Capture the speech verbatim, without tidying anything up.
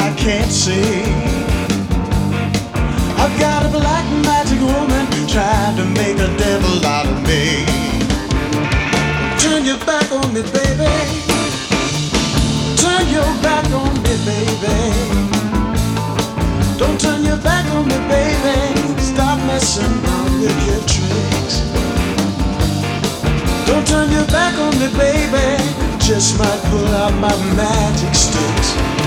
I can't see. I've got a black magic woman trying to make a devil out of me. Turn your back on me, baby. Turn your back on me, baby. Don't turn your back on me, baby. Stop messing around with your tricks. Don't turn your back on me, baby. Just might pull out my magic sticks.